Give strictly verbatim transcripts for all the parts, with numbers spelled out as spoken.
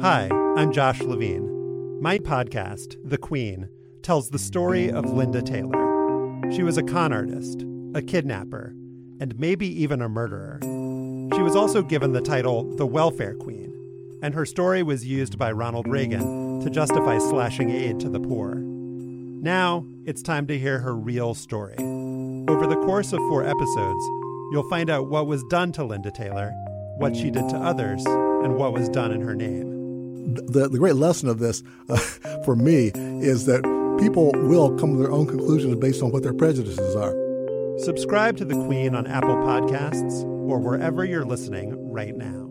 Hi, I'm Josh Levine. My podcast, The Queen, tells the story of Linda Taylor. She was a con artist, a kidnapper, and maybe even a murderer. She was also given the title the Welfare Queen, and her story was used by Ronald Reagan to justify slashing aid to the poor. Now, it's time to hear her real story. Over the course of four episodes, you'll find out what was done to Linda Taylor, what she did to others, and what was done in her name. The, the great lesson of this, uh, for me, is that people will come to their own conclusions based on what their prejudices are. Subscribe to The Queen on Apple Podcasts or wherever you're listening right now.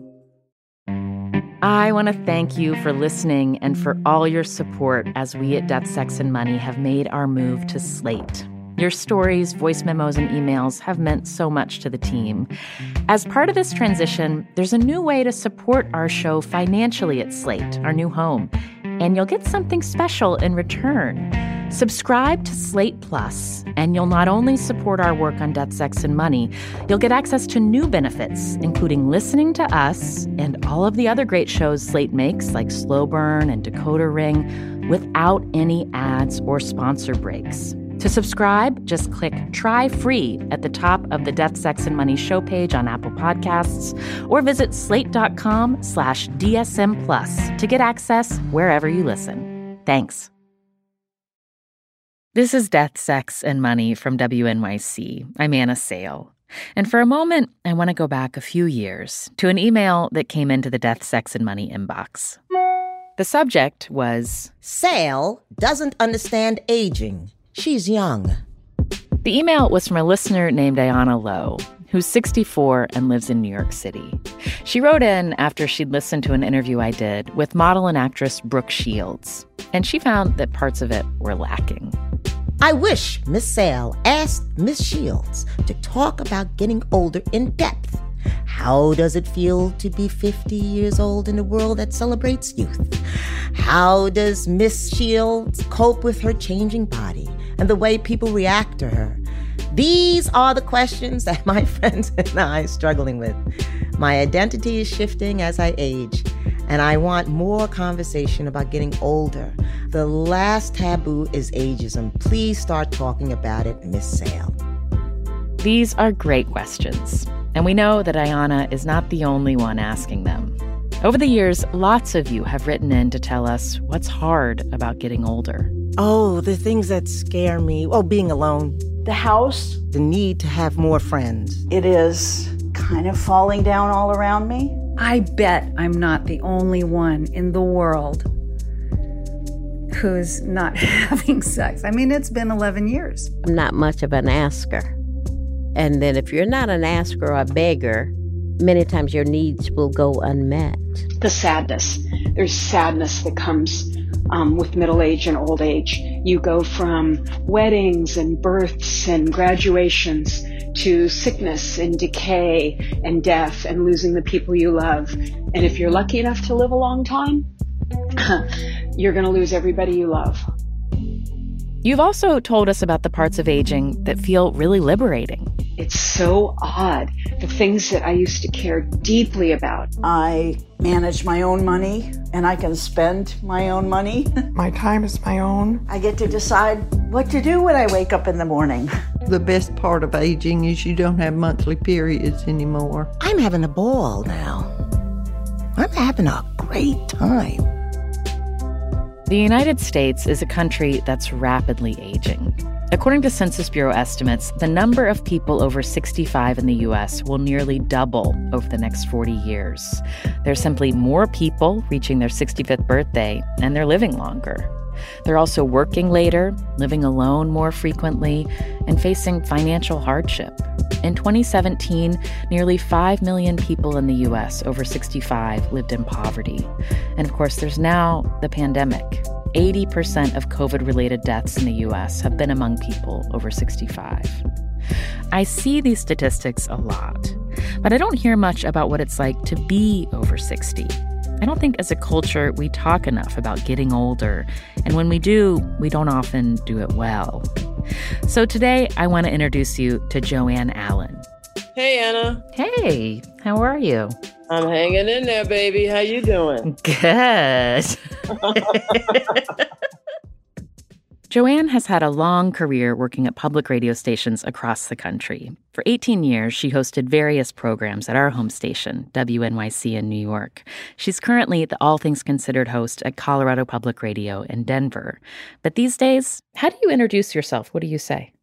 I want to thank you for listening and for all your support as we at Death, Sex, and Money have made our move to Slate. Your stories, voice memos, and emails have meant so much to the team. As part of this transition, there's a new way to support our show financially at Slate, our new home, and you'll get something special in return. Subscribe to Slate Plus, and you'll not only support our work on Death, Sex, and Money, you'll get access to new benefits, including listening to us and all of the other great shows Slate makes, like Slow Burn and Decoder Ring, without any ads or sponsor breaks. To subscribe, just click Try Free at the top of the Death, Sex, and Money show page on Apple Podcasts, or visit slate.com slash DSM Plus to get access wherever you listen. Thanks. This is Death, Sex, and Money from W N Y C. I'm Anna Sale. And for a moment, I want to go back a few years to an email that came into the Death, Sex, and Money inbox. The subject was, Sale doesn't understand aging. She's young. The email was from a listener named Ayana Lowe, who's sixty-four and lives in New York City. She wrote in after she'd listened to an interview I did with model and actress Brooke Shields, and she found that parts of it were lacking. I wish Miss Sale asked Miss Shields to talk about getting older in depth. How does it feel to be fifty years old in a world that celebrates youth? How does Miss Shields cope with her changing body and the way people react to her? These are the questions that my friends and I are struggling with. My identity is shifting as I age, and I want more conversation about getting older. The last taboo is ageism. Please start talking about it, Miss Sale. These are great questions, and we know that Ayana is not the only one asking them. Over the years, lots of you have written in to tell us what's hard about getting older. Oh, the things that scare me. Oh, being alone. The house. The need to have more friends. It is kind of falling down all around me. I bet I'm not the only one in the world who's not having sex. I mean, it's been eleven years. I'm not much of an asker. And then if you're not an asker or a beggar, many times your needs will go unmet. The sadness. There's sadness that comes um, with middle age and old age. You go from weddings and births and graduations to sickness and decay and death and losing the people you love. And if you're lucky enough to live a long time, you're going to lose everybody you love. You've also told us about the parts of aging that feel really liberating. It's so odd. The things that I used to care deeply about. I manage my own money, and I can spend my own money. My time is my own. I get to decide what to do when I wake up in the morning. The best part of aging is you don't have monthly periods anymore. I'm having a ball now. I'm having a great time. The United States is a country that's rapidly aging. According to Census Bureau estimates, the number of people over sixty-five in the U S will nearly double over the next forty years. There's simply more people reaching their sixty-fifth birthday, and they're living longer. They're also working later, living alone more frequently, and facing financial hardship. In twenty seventeen, nearly five million people in the U S over sixty-five lived in poverty. And of course, there's now the pandemic. eighty percent of COVID-related deaths in the U S have been among people over sixty-five. I see these statistics a lot, but I don't hear much about what it's like to be over sixty. I don't think as a culture we talk enough about getting older, and when we do, we don't often do it well. So today, I want to introduce you to Joanne Allen. Hey, Anna. Hey, how are you? I'm hanging in there, baby. How you doing? Good. Joanne has had a long career working at public radio stations across the country. For eighteen years, she hosted various programs at our home station, W N Y C in New York. She's currently the All Things Considered host at Colorado Public Radio in Denver. But these days, how do you introduce yourself? What do you say?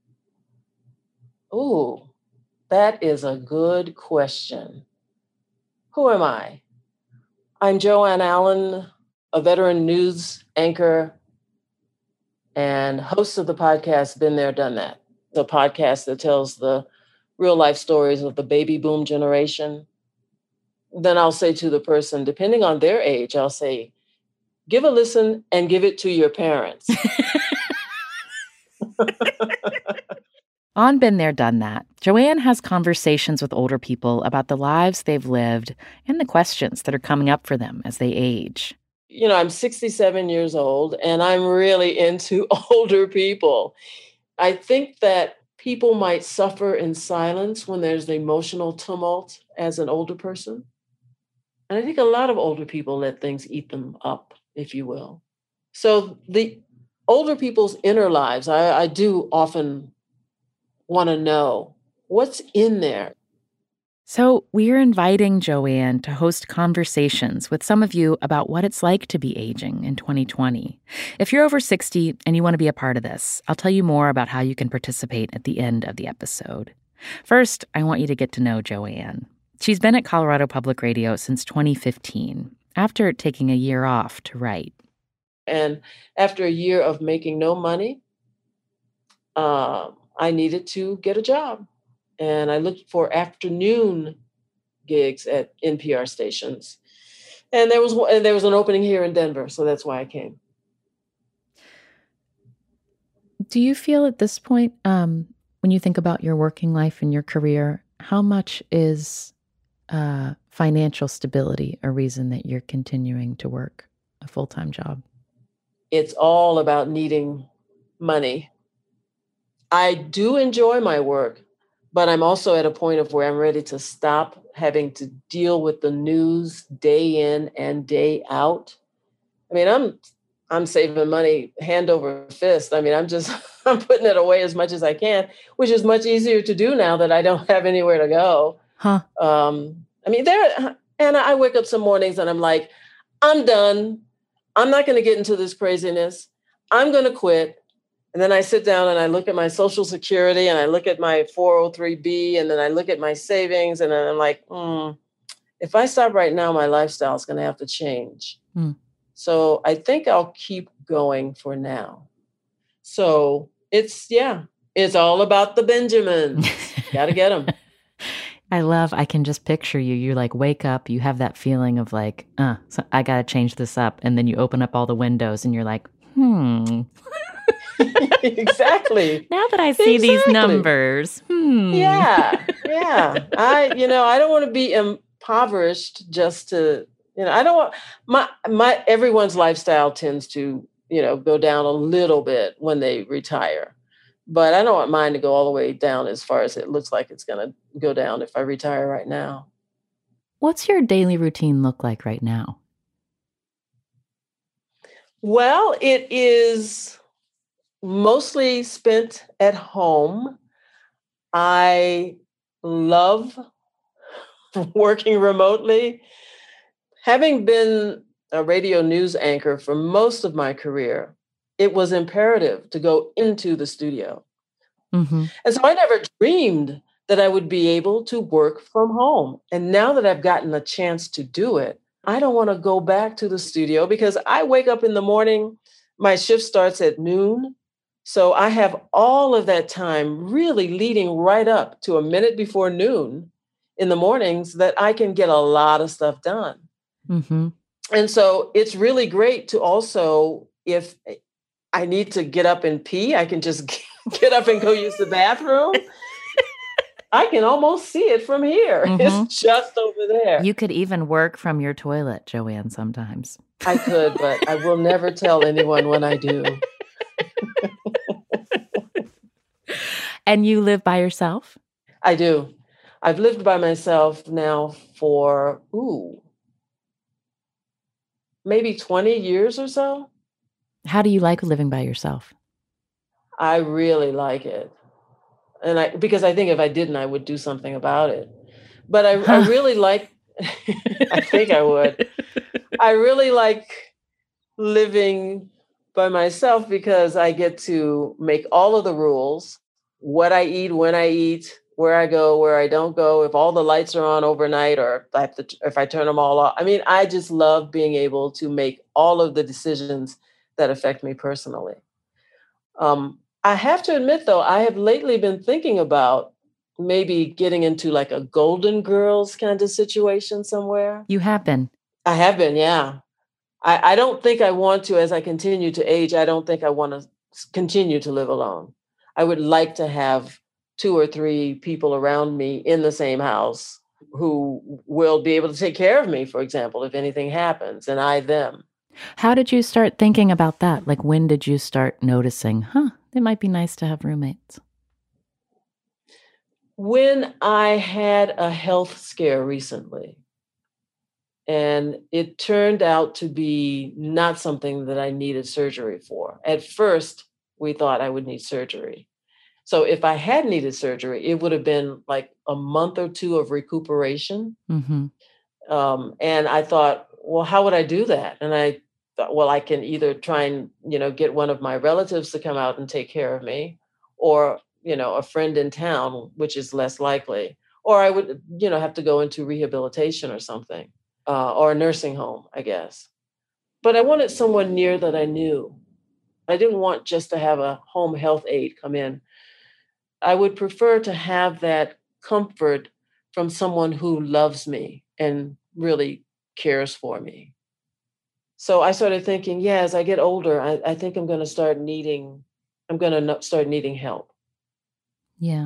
Ooh, that is a good question. Who am I? I'm Joanne Allen, a veteran news anchor and host of the podcast Been There, Done That, the podcast that tells the real life stories of the baby boom generation. Then I'll say to the person, depending on their age, I'll say, give a listen and give it to your parents. On Been There, Done That, Joanne has conversations with older people about the lives they've lived and the questions that are coming up for them as they age. You know, I'm sixty-seven years old and I'm really into older people. I think that people might suffer in silence when there's emotional tumult as an older person. And I think a lot of older people let things eat them up, if you will. So the older people's inner lives, I, I do often want to know what's in there. So we're inviting Joanne to host conversations with some of you about what it's like to be aging in twenty twenty. If you're over sixty and you want to be a part of this, I'll tell you more about how you can participate at the end of the episode. First, I want you to get to know Joanne. She's been at Colorado Public Radio since twenty fifteen, after taking a year off to write. And after a year of making no money, uh, I needed to get a job. And I looked for afternoon gigs at N P R stations. And there was and there was an opening here in Denver, so that's why I came. Do you feel at this point, um, when you think about your working life and your career, how much is uh, financial stability a reason that you're continuing to work a full-time job? It's all about needing money. I do enjoy my work, but I'm also at a point of where I'm ready to stop having to deal with the news day in and day out. I mean, I'm I'm saving money hand over fist. I mean, I'm just I'm putting it away as much as I can, which is much easier to do now that I don't have anywhere to go. Huh. Um, I mean, there and I wake up some mornings and I'm like, I'm done. I'm not going to get into this craziness. I'm going to quit. And then I sit down and I look at my Social Security and I look at my four oh three B and then I look at my savings and then I'm like, hmm, if I stop right now, my lifestyle is going to have to change. Mm. So I think I'll keep going for now. So it's, yeah, it's all about the Benjamins. Got to get them. I love, I can just picture you. You like wake up, you have that feeling of like, uh, so I got to change this up. And then you open up all the windows and you're like, hmm. Exactly. Now that I see exactly. these numbers. Hmm. Yeah. Yeah. I, you know, I don't want to be impoverished just to, you know, I don't want my, my, everyone's lifestyle tends to, you know, go down a little bit when they retire, but I don't want mine to go all the way down as far as it looks like it's going to go down if I retire right now. What's your daily routine look like right now? Well, it is mostly spent at home. I love working remotely. Having been a radio news anchor for most of my career, it was imperative to go into the studio. Mm-hmm. And so I never dreamed that I would be able to work from home. And now that I've gotten a chance to do it, I don't want to go back to the studio because I wake up in the morning, my shift starts at noon. So I have all of that time really leading right up to a minute before noon in the mornings that I can get a lot of stuff done. Mm-hmm. And so it's really great to also, if I need to get up and pee, I can just get up and go use the bathroom. I can almost see it from here. Mm-hmm. It's just over there. You could even work from your toilet, Joanne, sometimes. I could, but I will never tell anyone when I do. And you live by yourself? I do. I've lived by myself now for, ooh, maybe twenty years or so. How do you like living by yourself? I really like it. And I, because I think if I didn't, I would do something about it. But I, I really like, I think I would. I really like living by myself because I get to make all of the rules, what I eat, when I eat, where I go, where I don't go, if all the lights are on overnight or if I, have to, if I turn them all off. I mean, I just love being able to make all of the decisions that affect me personally. Um, I have to admit, though, I have lately been thinking about maybe getting into like a Golden Girls kind of situation somewhere. You have been. I have been, yeah. I, I don't think I want to, as I continue to age, I don't think I want to continue to live alone. I would like to have two or three people around me in the same house who will be able to take care of me, for example, if anything happens, and I them. How did you start thinking about that? Like, when did you start noticing, huh, it might be nice to have roommates? When I had a health scare recently, and it turned out to be not something that I needed surgery for. At first, we thought I would need surgery. So if I had needed surgery, it would have been like a month or two of recuperation. Mm-hmm. Um, and I thought, well, how would I do that? And I thought, well, I can either try and, you know, get one of my relatives to come out and take care of me, or, you know, a friend in town, which is less likely, or I would, you know, have to go into rehabilitation or something, uh, or a nursing home, I guess. But I wanted someone near that I knew. I didn't want just to have a home health aide come in. I would prefer to have that comfort from someone who loves me and really cares for me. So I started thinking, yeah, as I get older, I, I think I'm going to start needing, I'm going to start needing help. Yeah.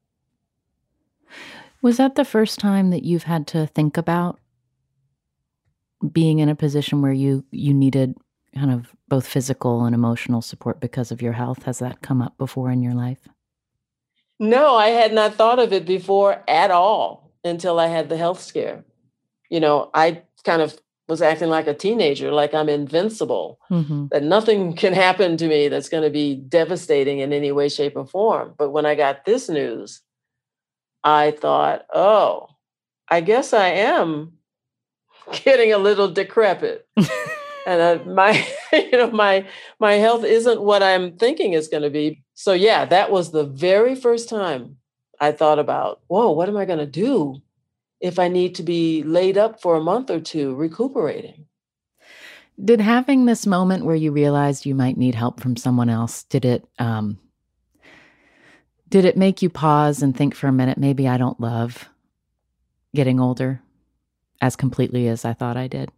Was that the first time that you've had to think about being in a position where you, you needed kind of both physical and emotional support because of your health? Has that come up before in your life? No, I had not thought of it before at all until I had the health scare. You know, I kind of was acting like a teenager, like I'm invincible, mm-hmm. that nothing can happen to me that's going to be devastating in any way, shape, or form. But when I got this news, I thought, oh, I guess I am getting a little decrepit. And uh, my, you know, my my health isn't what I'm thinking it's going to be. So yeah, that was the very first time I thought about, whoa, what am I going to do if I need to be laid up for a month or two recuperating? Did having this moment where you realized you might need help from someone else, did it um, did it make you pause and think for a minute, maybe I don't love getting older as completely as I thought I did?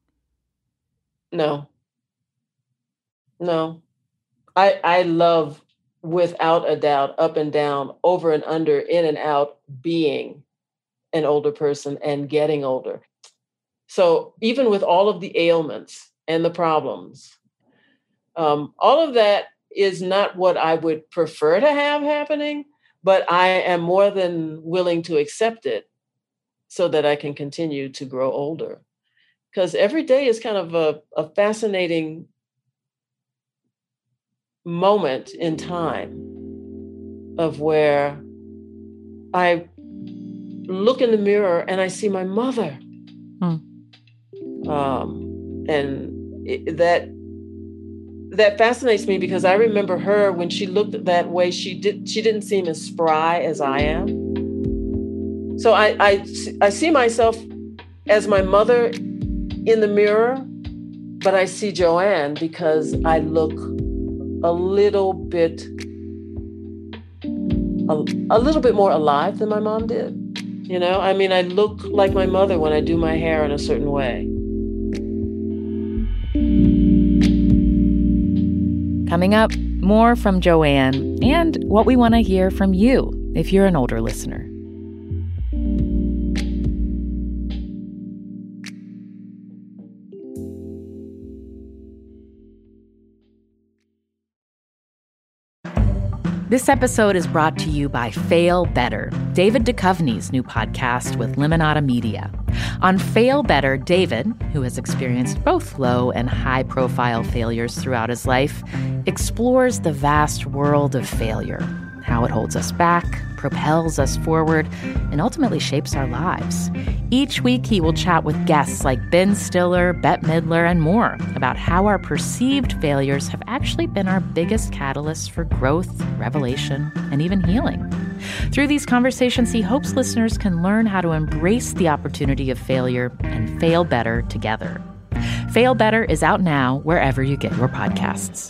No. No. I I love, without a doubt, up and down, over and under, in and out, being an older person and getting older. So even with all of the ailments and the problems, um, all of that is not what I would prefer to have happening, but I am more than willing to accept it so that I can continue to grow older. Because every day is kind of a, a fascinating moment in time of where I look in the mirror and I see my mother. Hmm. Um, and it, that that fascinates me because I remember her when she looked that way. She did. She didn't seem as spry as I am. So I I, I see myself as my mother in the mirror, but I see Joanne because I look a little bit, a, a little bit more alive than my mom did. You know, I mean, I look like my mother when I do my hair in a certain way. Coming up, more from Joanne and what we want to hear from you if you're an older listener. This episode is brought to you by Fail Better, David Duchovny's new podcast with Limonada Media. On Fail Better, David, who has experienced both low and high-profile failures throughout his life, explores the vast world of failure, how it holds us back, propels us forward, and ultimately shapes our lives. Each week, he will chat with guests like Ben Stiller, Bette Midler, and more about how our perceived failures have actually been our biggest catalysts for growth, revelation, and even healing. Through these conversations, he hopes listeners can learn how to embrace the opportunity of failure and fail better together. Fail Better is out now wherever you get your podcasts.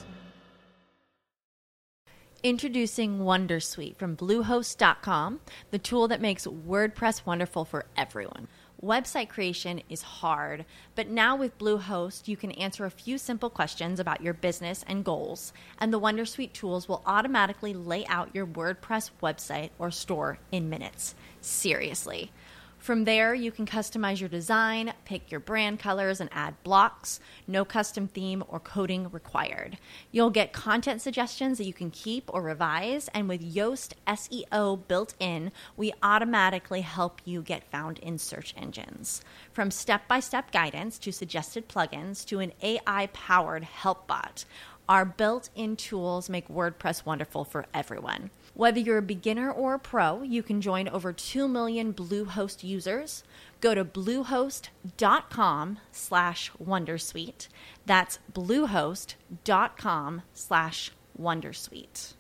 Introducing Wondersuite from Bluehost dot com, the tool that makes WordPress wonderful for everyone. Website creation is hard, but now with Bluehost, you can answer a few simple questions about your business and goals, and the Wondersuite tools will automatically lay out your WordPress website or store in minutes. Seriously. From there, you can customize your design, pick your brand colors, and add blocks. No custom theme or coding required. You'll get content suggestions that you can keep or revise, and with Yoast S E O built in, we automatically help you get found in search engines. From step-by-step guidance to suggested plugins to an A I-powered help bot, our built-in tools make WordPress wonderful for everyone. Whether you're a beginner or a pro, you can join over two million Bluehost users. Go to bluehost.com slash Wondersuite. That's bluehost.com slash Wondersuite.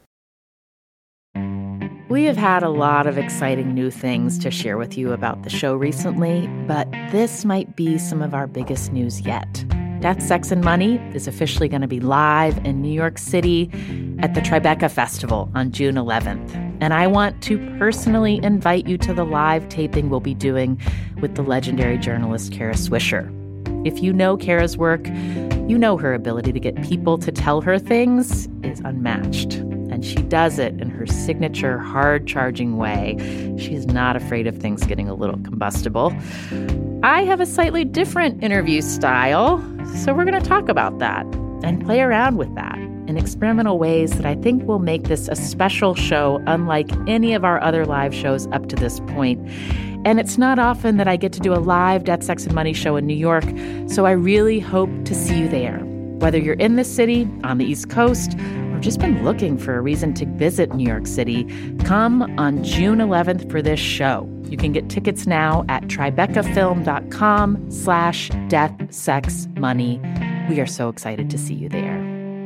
We have had a lot of exciting new things to share with you about the show recently, but this might be some of our biggest news yet. Death, Sex, and Money is officially going to be live in New York City at the Tribeca Festival on June eleventh. And I want to personally invite you to the live taping we'll be doing with the legendary journalist Kara Swisher. If you know Kara's work, you know her ability to get people to tell her things is unmatched. And she does it in her signature hard-charging way. She's not afraid of things getting a little combustible. I have a slightly different interview style, so we're going to talk about that and play around with that in experimental ways that I think will make this a special show unlike any of our other live shows up to this point. And it's not often that I get to do a live Death, Sex, and Money show in New York, so I really hope to see you there. Whether you're in the city, on the East Coast, or just been looking for a reason to visit New York City, come on June eleventh for this show. You can get tickets now at tribecafilm.com slash death, sex, money. We are so excited to see you there.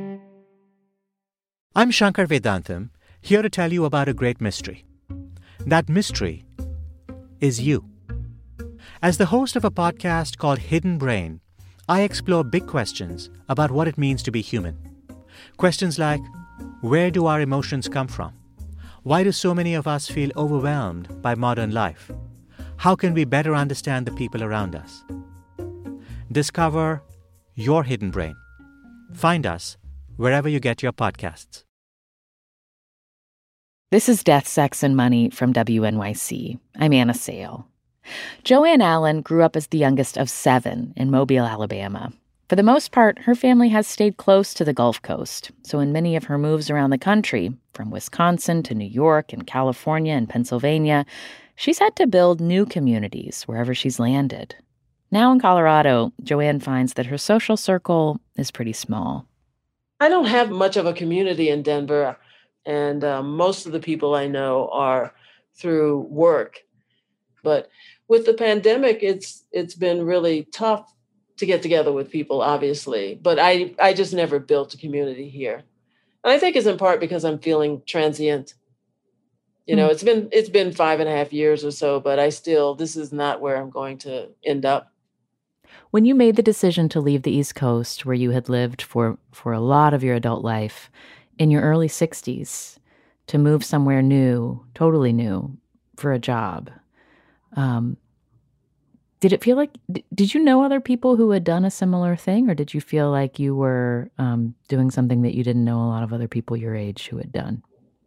I'm Shankar Vedantam, here to tell you about a great mystery. That mystery is you. As the host of a podcast called Hidden Brain, I explore big questions about what it means to be human. Questions like, where do our emotions come from? Why do so many of us feel overwhelmed by modern life? How can we better understand the people around us? Discover your hidden brain. Find us wherever you get your podcasts. This is Death, Sex, and Money from W N Y C. I'm Anna Sale. Joanne Allen grew up as the youngest of seven in Mobile, Alabama. For the most part, her family has stayed close to the Gulf Coast, so in many of her moves around the country, from Wisconsin to New York and California and Pennsylvania, she's had to build new communities wherever she's landed. Now in Colorado, Joanne finds that her social circle is pretty small. I don't have much of a community in Denver, and uh, most of the people I know are through work. But with the pandemic, it's it's been really tough to get together with people, obviously. But I, I just never built a community here. And I think it's in part because I'm feeling transient. You know, mm. it's been it's been five and a half years or so, but I still, this is not where I'm going to end up. When you made the decision to leave the East Coast, where you had lived for, for a lot of your adult life, in your early sixties, to move somewhere new, totally new, for a job, um, did it feel like, did you know other people who had done a similar thing, or did you feel like you were um, doing something that you didn't know a lot of other people your age who had done?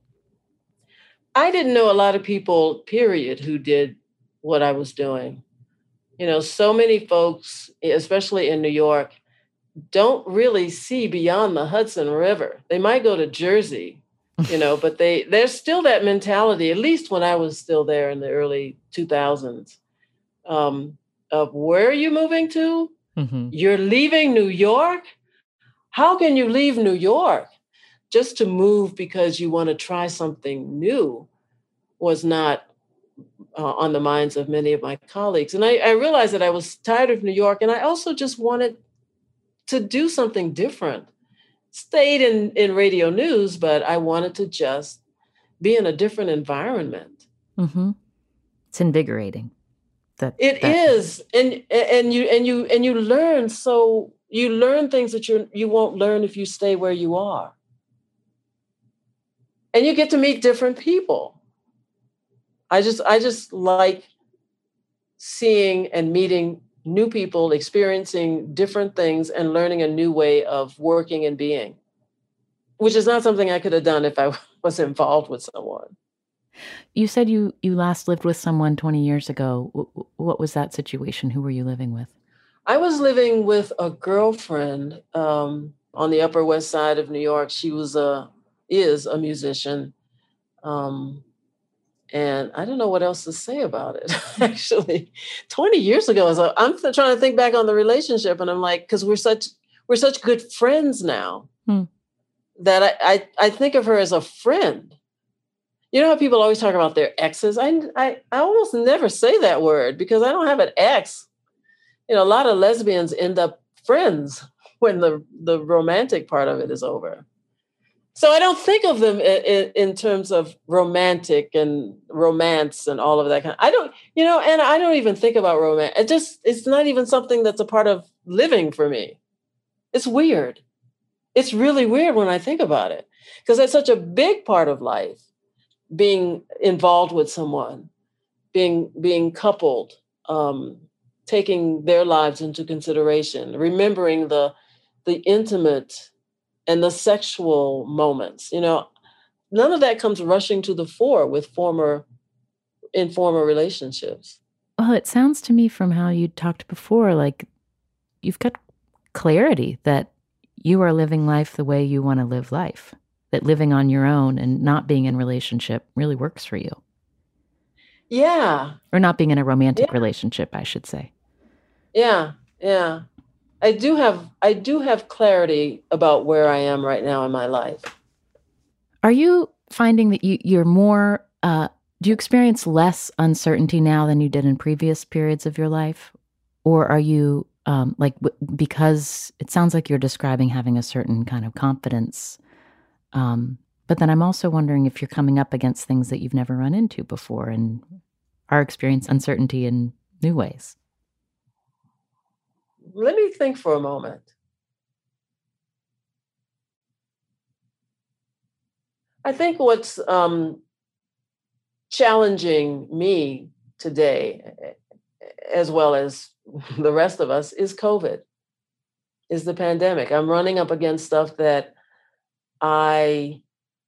I didn't know a lot of people, period, who did what I was doing. You know, so many folks, especially in New York, don't really see beyond the Hudson River. They might go to Jersey, you know, but they there's still that mentality, at least when I was still there in the early two thousands, um, of where are you moving to? Mm-hmm. You're leaving New York? How can you leave New York just to move because you want to try something new? Was not uh, on the minds of many of my colleagues. And I, I realized that I was tired of New York, and I also just wanted to do something different. Stayed in, in radio news, but I wanted to just be in a different environment. Mm-hmm. It's invigorating. That it that... is, and and you and you and you learn. So you learn things that you you won't learn if you stay where you are, and you get to meet different people. I just I just like seeing and meeting new people, experiencing different things, and learning a new way of working and being, which is not something I could have done if I was involved with someone. You said you, you last lived with someone twenty years ago. What was that situation? Who were you living with? I was living with a girlfriend um, on the Upper West Side of New York. She was a, is a musician. Um, And I don't know what else to say about it, actually. twenty years ago, so I'm trying to think back on the relationship, and I'm like, because we're such we're such good friends now hmm. that I, I I think of her as a friend. You know how people always talk about their exes? I, I, I almost never say that word because I don't have an ex. You know, a lot of lesbians end up friends when the, the romantic part of it is over. So I don't think of them in, in terms of romantic and romance and all of that kind of, I don't, you know, and I don't even think about romance. It just, it's not even something that's a part of living for me. It's weird. It's really weird when I think about it because it's such a big part of life, being involved with someone, being, being coupled, um, taking their lives into consideration, remembering the, the intimate and the sexual moments. You know, none of that comes rushing to the fore with former, in former relationships. Well, it sounds to me from how you talked before, like you've got clarity that you are living life the way you want to live life, that living on your own and not being in relationship really works for you. Yeah. Or not being in a romantic yeah. relationship, I should say. Yeah, yeah. I do have I do have clarity about where I am right now in my life. Are you finding that you, you're more, uh, do you experience less uncertainty now than you did in previous periods of your life? Or are you, um, like, w- because it sounds like you're describing having a certain kind of confidence. Um, but then I'm also wondering if you're coming up against things that you've never run into before and are experiencing uncertainty in new ways. Let me think for a moment. I think what's um, challenging me today, as well as the rest of us, is COVID, is the pandemic. I'm running up against stuff that I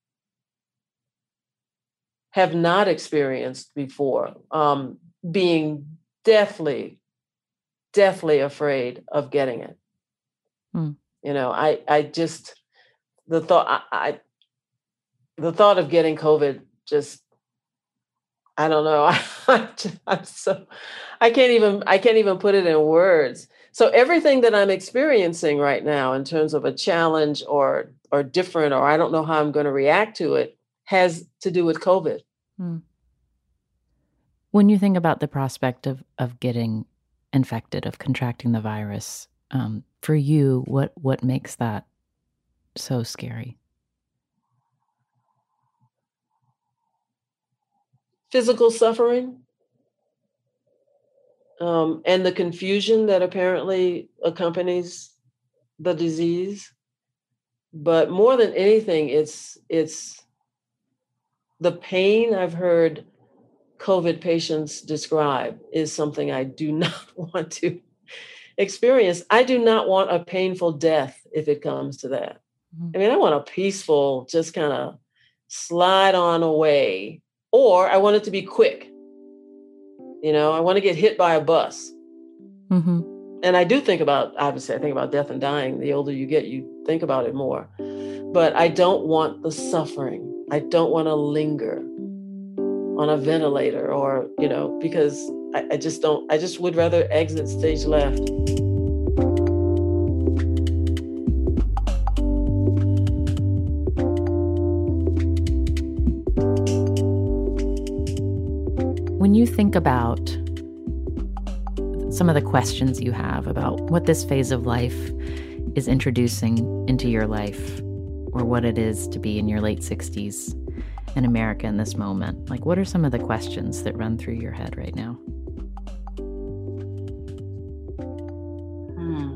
have not experienced before, um, being deathly deathly afraid of getting it. Hmm. You know, I, I just, the thought, I, I, the thought of getting COVID just, I don't know. I, I'm so, I can't even, I can't even put it in words. So everything that I'm experiencing right now in terms of a challenge or, or different, or I don't know how I'm going to react to it, has to do with COVID. Hmm. When you think about the prospect of, of getting infected, of contracting the virus, um, for you, what what makes that so scary? Physical suffering, um, and the confusion that apparently accompanies the disease. But more than anything, it's it's the pain I've heard COVID patients describe is something I do not want to experience. I do not want a painful death if it comes to that. Mm-hmm. I mean, I want a peaceful, just kind of slide on away, or I want it to be quick. You know, I want to get hit by a bus. Mm-hmm. And I do think about, obviously, I think about death and dying. The older you get, you think about it more. But I don't want the suffering. I don't want to linger on a ventilator or, you know, because I, I just don't, I just would rather exit stage left. When you think about some of the questions you have about what this phase of life is introducing into your life, or what it is to be in your late sixties in America in this moment, like what are some of the questions that run through your head right now? Hmm.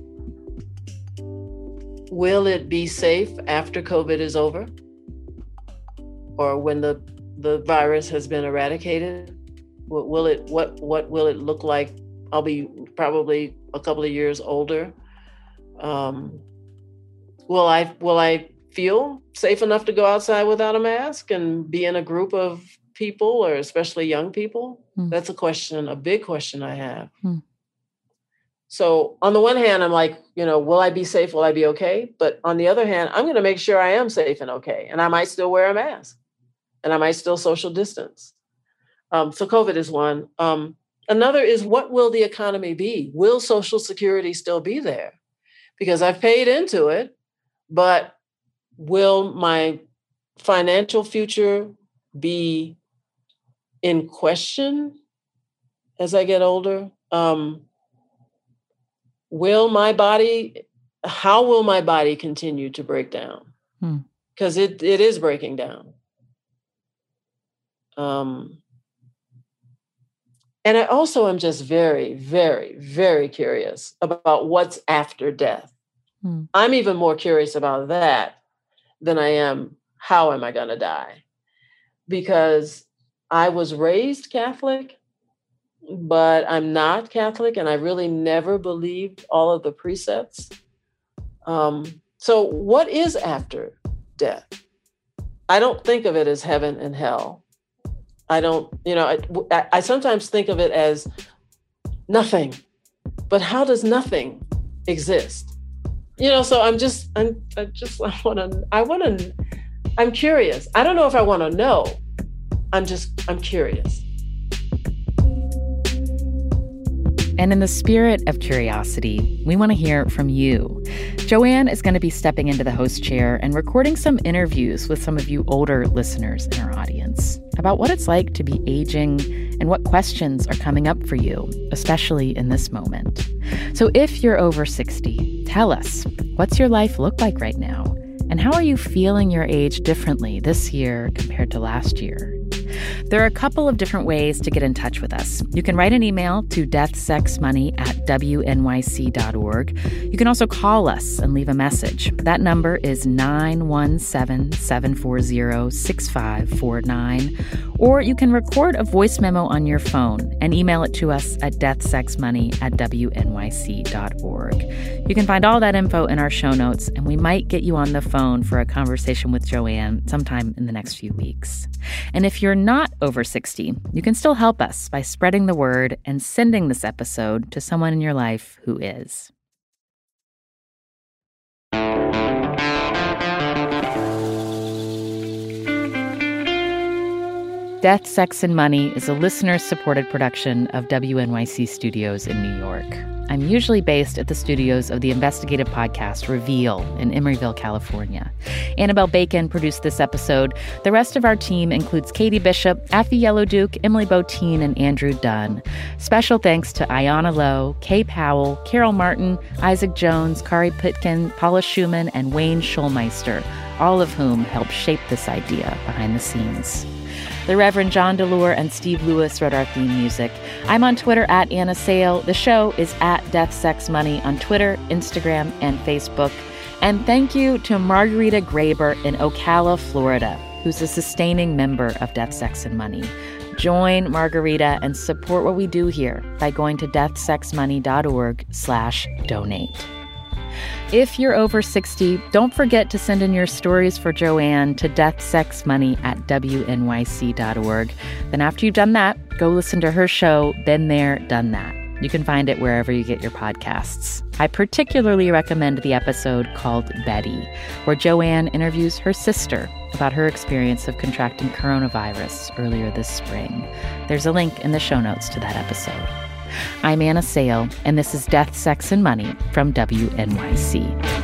Will it be safe after COVID is over? Or when the the virus has been eradicated? What will it what what will it look like? I'll be probably a couple of years older. Um, will I will I feel safe enough to go outside without a mask and be in a group of people, or especially young people? Mm. That's a question, a big question I have. Mm. So on the one hand, I'm like, you know, will I be safe? Will I be okay? But on the other hand, I'm going to make sure I am safe and okay. And I might still wear a mask and I might still social distance. Um, so COVID is one. Um, another is, what will the economy be? Will Social Security still be there? Because I've paid into it, but will my financial future be in question as I get older? Um, will my body, how will my body continue to break down? Because hmm. it, it is breaking down. Um, and I also am just very, very, very curious about what's after death. Hmm. I'm even more curious about that than I am, how am I going to die? Because I was raised Catholic, but I'm not Catholic, and I really never believed all of the precepts. Um, so what is after death? I don't think of it as heaven and hell. I don't, you know, I, I sometimes think of it as nothing, but how does nothing exist? You know, so I'm just, I'm, I just, I want to, I want to, I'm curious. I don't know if I want to know. I'm just, I'm curious. And in the spirit of curiosity, we want to hear from you. Joanne is going to be stepping into the host chair and recording some interviews with some of you older listeners in our audience about what it's like to be aging and what questions are coming up for you, especially in this moment. So if you're over sixty, tell us, what's your life look like right now? And how are you feeling your age differently this year compared to last year? There are a couple of different ways to get in touch with us. You can write an email to deathsexmoney at w n y c dot org. You can also call us and leave a message. That number is nine one seven, seven four zero, six five four nine. Or you can record a voice memo on your phone and email it to us at deathsexmoney at w n y c dot org. You can find all that info in our show notes, and we might get you on the phone for a conversation with Joanne sometime in the next few weeks. And if you're not over sixty, you can still help us by spreading the word and sending this episode to someone in your life who is. Death, Sex, and Money is a listener-supported production of W N Y C Studios in New York. I'm usually based at the studios of the investigative podcast Reveal in Emeryville, California. Annabelle Bacon produced this episode. The rest of our team includes Katie Bishop, Affy Yellowduke, Emily Botine, and Andrew Dunn. Special thanks to Ayana Lowe, Kay Powell, Carol Martin, Isaac Jones, Kari Pitkin, Paula Schumann, and Wayne Schulmeister, all of whom helped shape this idea behind the scenes. The Reverend John DeLure and Steve Lewis wrote our theme music. I'm on Twitter at Anna Sale. The show is at Death, Sex, Money on Twitter, Instagram, and Facebook. And thank you to Margarita Graber in Ocala, Florida, who's a sustaining member of Death, Sex, and Money. Join Margarita and support what we do here by going to deathsexmoney.org slash donate. If you're over sixty, don't forget to send in your stories for Joanne to deathsexmoney at w n y c dot org. Then after you've done that, go listen to her show, Been There, Done That. You can find it wherever you get your podcasts. I particularly recommend the episode called Betty, where Joanne interviews her sister about her experience of contracting coronavirus earlier this spring. There's a link in the show notes to that episode. I'm Anna Sale, and this is Death, Sex, and Money from W N Y C.